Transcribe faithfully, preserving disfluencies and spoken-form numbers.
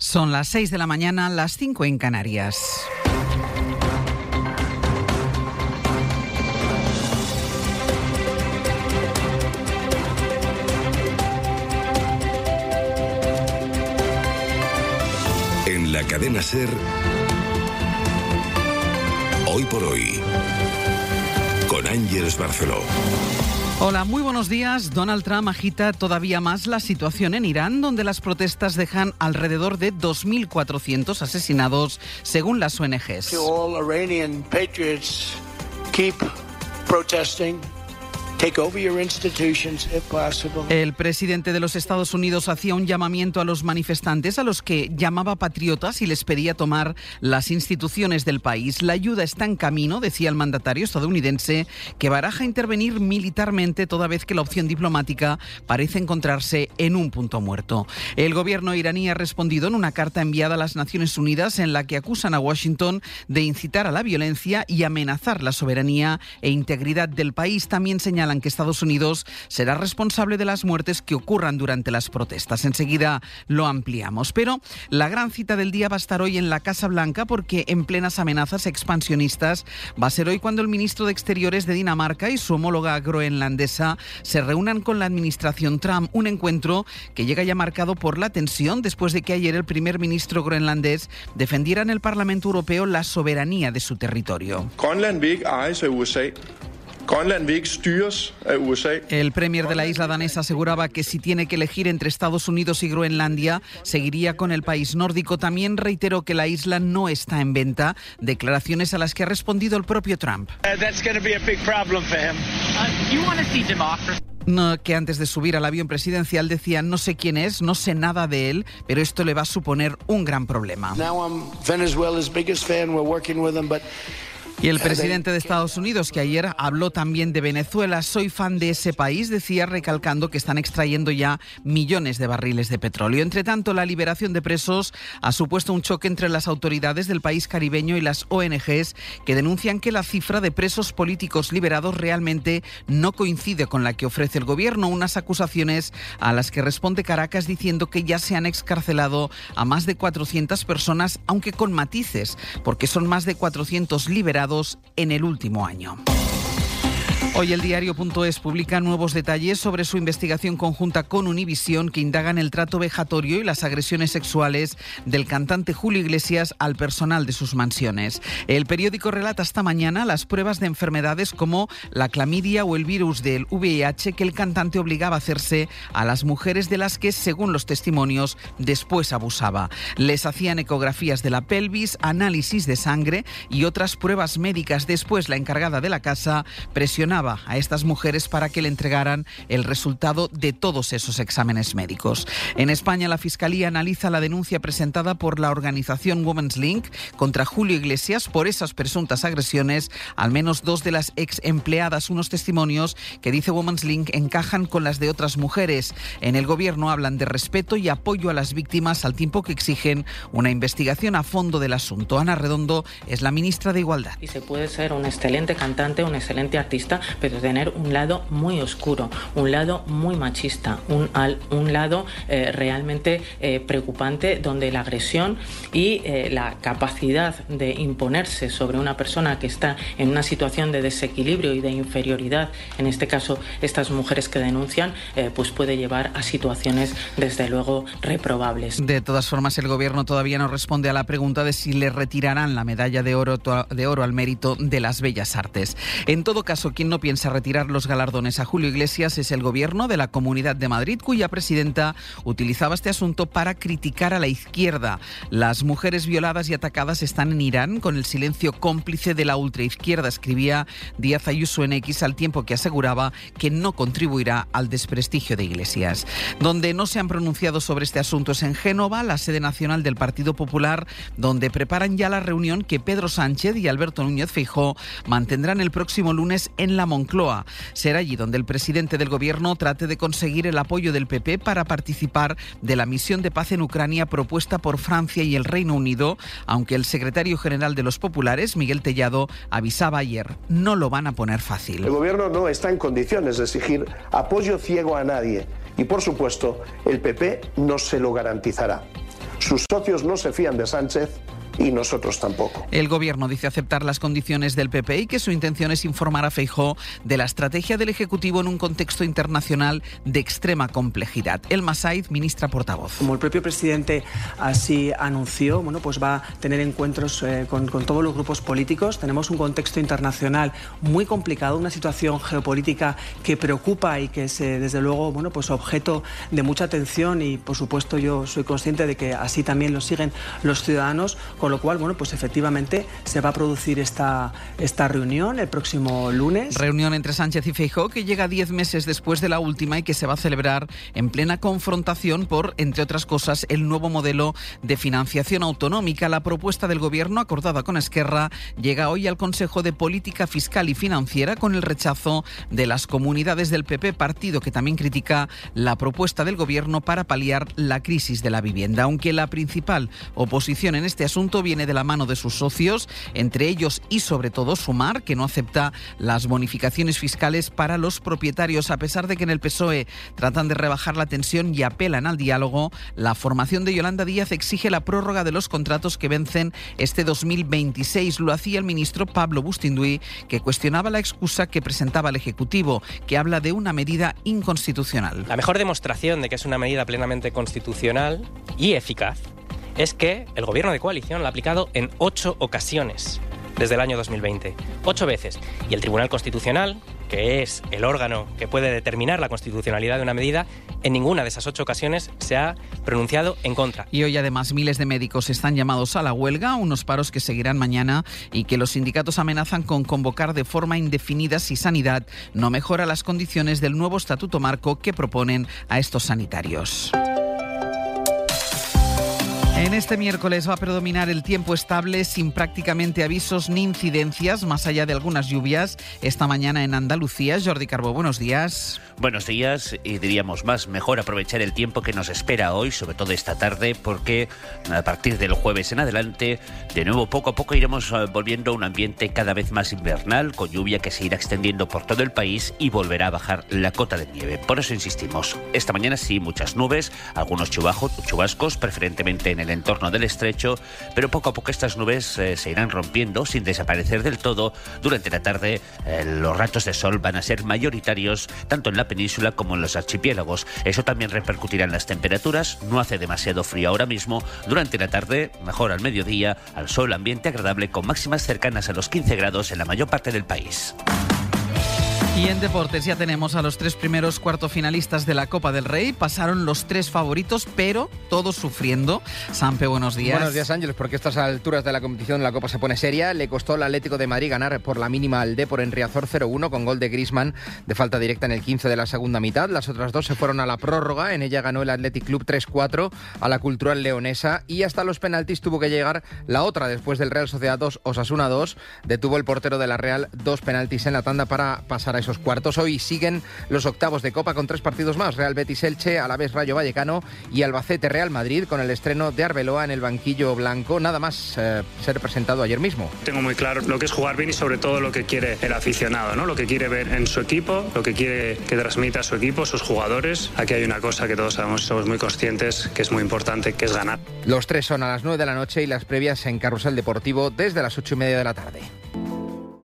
Son las seis de la mañana, las cinco en Canarias. En la cadena SER, Hoy por Hoy, con Ángeles Barceló. Hola, muy buenos días. Donald Trump agita todavía más la situación en Irán, donde las protestas dejan alrededor de dos mil cuatrocientos asesinados, según las O N Ges. To all Iranian patriots, keep protesting. Take over your institutions if possible. El presidente de los Estados Unidos hacía un llamamiento a los manifestantes, a los que llamaba patriotas, y les pedía tomar las instituciones del país. La ayuda está en camino, decía el mandatario estadounidense, que baraja intervenir militarmente toda vez que la opción diplomática parece encontrarse en un punto muerto. El gobierno iraní ha respondido en una carta enviada a las Naciones Unidas en la que acusan a Washington de incitar a la violencia y amenazar la soberanía e integridad del país. También señalan que Estados Unidos será responsable de las muertes que ocurran durante las protestas. Enseguida lo ampliamos. Pero la gran cita del día va a estar hoy en la Casa Blanca, porque en plenas amenazas expansionistas va a ser hoy cuando el ministro de Exteriores de Dinamarca y su homóloga groenlandesa se reúnan con la administración Trump. Un encuentro que llega ya marcado por la tensión después de que ayer el primer ministro groenlandés defendiera en el Parlamento Europeo la soberanía de su territorio. Grønland vil ikke ejes af U S A. El premier de la isla danesa aseguraba que si tiene que elegir entre Estados Unidos y Groenlandia, seguiría con el país nórdico. También reiteró que la isla no está en venta, declaraciones a las que ha respondido el propio Trump. No, que antes de subir al avión presidencial decía: no sé quién es, no sé nada de él, pero esto le va a suponer un gran problema. Y el presidente de Estados Unidos, que ayer habló también de Venezuela: soy fan de ese país, decía, recalcando que están extrayendo ya millones de barriles de petróleo. Entre tanto, la liberación de presos ha supuesto un choque entre las autoridades del país caribeño y las O N Ges, que denuncian que la cifra de presos políticos liberados realmente no coincide con la que ofrece el gobierno. Unas acusaciones a las que responde Caracas diciendo que ya se han excarcelado a más de cuatrocientas personas, aunque con matices, porque son más de cuatrocientos liberados en el último año. Hoy el diario punto es publica nuevos detalles sobre su investigación conjunta con Univisión, que indagan el trato vejatorio y las agresiones sexuales del cantante Julio Iglesias al personal de sus mansiones. El periódico relata esta mañana las pruebas de enfermedades como la clamidia o el virus del V I H que el cantante obligaba a hacerse a las mujeres de las que, según los testimonios, después abusaba. Les hacían ecografías de la pelvis, análisis de sangre y otras pruebas médicas. Después, la encargada de la casa presionaba a estas mujeres para que le entregaran el resultado de todos esos exámenes médicos. En España, la Fiscalía analiza la denuncia presentada por la organización Women's Link contra Julio Iglesias por esas presuntas agresiones. Al menos dos de las ex empleadas, unos testimonios que, dice Women's Link, encajan con las de otras mujeres. En el gobierno hablan de respeto y apoyo a las víctimas, al tiempo que exigen una investigación a fondo del asunto. Ana Redondo es la ministra de Igualdad. Y se puede ser un excelente cantante, un excelente artista, pero tener un lado muy oscuro, un lado muy machista, un, al, un lado eh, realmente eh, preocupante, donde la agresión y eh, la capacidad de imponerse sobre una persona que está en una situación de desequilibrio y de inferioridad, en este caso estas mujeres que denuncian, eh, pues puede llevar a situaciones desde luego reprobables. De todas formas, el gobierno todavía no responde a la pregunta de si le retirarán la medalla de oro, de oro al mérito de las bellas artes. En todo caso, quien no piensa retirar los galardones a Julio Iglesias es el gobierno de la Comunidad de Madrid, cuya presidenta utilizaba este asunto para criticar a la izquierda. Las mujeres violadas y atacadas están en Irán con el silencio cómplice de la ultraizquierda, escribía Díaz Ayuso en X, al tiempo que aseguraba que no contribuirá al desprestigio de Iglesias. Donde no se han pronunciado sobre este asunto es en Génova, la sede nacional del Partido Popular, donde preparan ya la reunión que Pedro Sánchez y Alberto Núñez Feijóo mantendrán el próximo lunes en la Moncloa. Será allí donde el presidente del gobierno trate de conseguir el apoyo del P P para participar de la misión de paz en Ucrania propuesta por Francia y el Reino Unido, aunque el secretario general de los populares, Miguel Tellado, avisaba ayer: no lo van a poner fácil. El gobierno no está en condiciones de exigir apoyo ciego a nadie y, por supuesto, el P P no se lo garantizará. Sus socios no se fían de Sánchez y nosotros tampoco. El Gobierno dice aceptar las condiciones del P P y que su intención es informar a Feijóo de la estrategia del Ejecutivo en un contexto internacional de extrema complejidad. Elma Saiz, ministra portavoz. Como el propio presidente así anunció, bueno, pues va a tener encuentros eh, con, con todos los grupos políticos. Tenemos un contexto internacional muy complicado, una situación geopolítica que preocupa y que es, eh, desde luego, bueno, pues objeto de mucha atención y, por supuesto, yo soy consciente de que así también lo siguen los ciudadanos. Con lo cual, bueno, pues efectivamente se va a producir esta, esta reunión el próximo lunes. Reunión entre Sánchez y Feijóo que llega diez meses después de la última y que se va a celebrar en plena confrontación por, entre otras cosas, el nuevo modelo de financiación autonómica. La propuesta del Gobierno, acordada con Esquerra, llega hoy al Consejo de Política Fiscal y Financiera con el rechazo de las comunidades del P P, partido que también critica la propuesta del Gobierno para paliar la crisis de la vivienda. Aunque la principal oposición en este asunto viene de la mano de sus socios, entre ellos y sobre todo Sumar, que no acepta las bonificaciones fiscales para los propietarios. A pesar de que en el P S O E tratan de rebajar la tensión y apelan al diálogo, la formación de Yolanda Díaz exige la prórroga de los contratos que vencen este dos mil veintiséis. Lo hacía el ministro Pablo Bustinduy, que cuestionaba la excusa que presentaba el Ejecutivo, que habla de una medida inconstitucional. La mejor demostración de que es una medida plenamente constitucional y eficaz es que el Gobierno de coalición la ha aplicado en ocho ocasiones desde el año dos mil veinte. Ocho veces. Y el Tribunal Constitucional, que es el órgano que puede determinar la constitucionalidad de una medida, en ninguna de esas ocho ocasiones se ha pronunciado en contra. Y hoy además miles de médicos están llamados a la huelga, unos paros que seguirán mañana y que los sindicatos amenazan con convocar de forma indefinida si Sanidad no mejora las condiciones del nuevo estatuto marco que proponen a estos sanitarios. En este miércoles va a predominar el tiempo estable sin prácticamente avisos ni incidencias, más allá de algunas lluvias esta mañana en Andalucía. Jordi Carbó, buenos días. Buenos días, y diríamos más, mejor aprovechar el tiempo que nos espera hoy, sobre todo esta tarde, porque a partir del jueves en adelante, de nuevo poco a poco iremos volviendo a un ambiente cada vez más invernal, con lluvia que se irá extendiendo por todo el país y volverá a bajar la cota de nieve. Por eso insistimos, esta mañana sí, muchas nubes, algunos chubajos, chubascos, preferentemente en el entorno del estrecho, pero poco a poco estas nubes eh, se irán rompiendo sin desaparecer del todo. Durante la tarde eh, los ratos de sol van a ser mayoritarios tanto en la península como en los archipiélagos. Eso también repercutirá en las temperaturas. No hace demasiado frío ahora mismo. Durante la tarde, mejor al mediodía, al sol, ambiente agradable con máximas cercanas a los quince grados en la mayor parte del país. Y en deportes ya tenemos a los tres primeros cuartofinalistas de la Copa del Rey. Pasaron los tres favoritos, pero todos sufriendo. Sampe, buenos días. Buenos días, Ángeles, porque a estas alturas de la competición la Copa se pone seria. Le costó al Atlético de Madrid ganar por la mínima al Depor en Riazor cero uno con gol de Griezmann de falta directa en el quince de la segunda mitad. Las otras dos se fueron a la prórroga. En ella ganó el Athletic Club tres cuatro a la Cultural Leonesa y hasta los penaltis tuvo que llegar la otra después del Real Sociedad dos, Osasuna dos. Detuvo el portero de la Real dos penaltis en la tanda para pasar a esos cuartos. Hoy siguen los octavos de Copa con tres partidos más: Real Betis Elche, Alavés Rayo Vallecano y Albacete Real Madrid, con el estreno de Arbeloa en el banquillo blanco, nada más eh, ser presentado ayer mismo. Tengo muy claro lo que es jugar bien y sobre todo lo que quiere el aficionado, ¿no? Lo que quiere ver en su equipo, lo que quiere que transmita a su equipo, sus jugadores. Aquí hay una cosa que todos sabemos y somos muy conscientes que es muy importante, que es ganar. Los tres son a las nueve de la noche y las previas en Carrusel Deportivo desde las ocho y media de la tarde.